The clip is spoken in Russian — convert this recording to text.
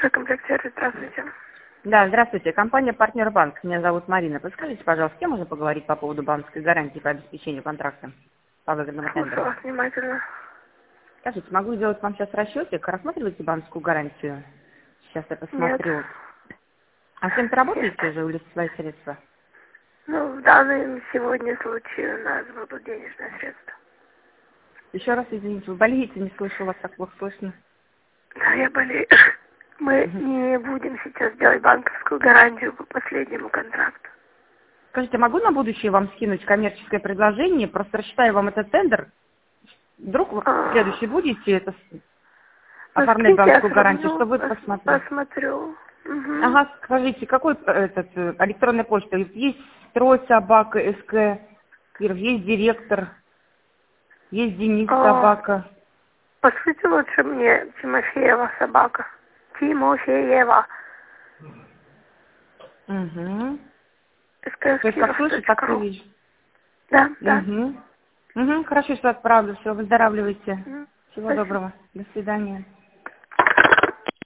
Комплект-сервис, здравствуйте. Да, здравствуйте. Компания «Партнер Банк». Меня зовут Марина. Подскажите, пожалуйста, с кем можно поговорить по поводу банковской гарантии по обеспечению контракта по выгодному Слушаю тендеру? вас внимательно. Скажите, могу сделать вам сейчас расчетик? Рассматриваете банковскую гарантию? Сейчас я Нет. посмотрю. А с кем-то Нет. работаете уже, увеличить свои средства? Ну, в данном сегодня случае у нас будут денежные средства. Еще раз извините, вы болеете, не слышу вас, так плохо слышно. Да, я болею. Мы Мгм. не будем сейчас делать банковскую гарантию по последнему контракту. Скажите, могу на будущее вам скинуть коммерческое предложение? Просто рассчитаю вам этот тендер. Вдруг вы в следующий будете Ну, оформлять скиньте, я банковскую гарантию, сравню, чтобы вы посмотрели. посмотрю. Угу. Ага, скажите, какой электронная почта? Есть Строй Собака, СК, есть директор, есть Денис Собака. Пошлите лучше мне Тимофеева собака. Тимофеева. Угу. То есть как слышу, так и СКС-Киров.ру. вижу. Да, да. Угу. Угу, хорошо, что отправлю. Все, выздоравливайте. Мгм. Всего Спасибо. доброго. До свидания.